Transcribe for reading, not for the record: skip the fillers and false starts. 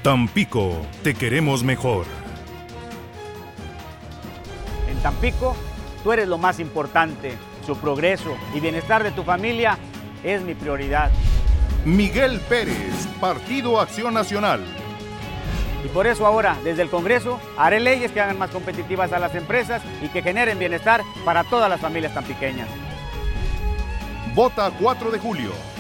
Tampico, te queremos mejor. En Tampico, tú eres lo más importante. Su progreso y bienestar de tu familia es mi prioridad. Miguel Pérez, Partido Acción Nacional. Y por eso ahora, desde el Congreso, haré leyes que hagan más competitivas a las empresas y que generen bienestar para todas las familias tampiqueñas. Vota 4 de julio.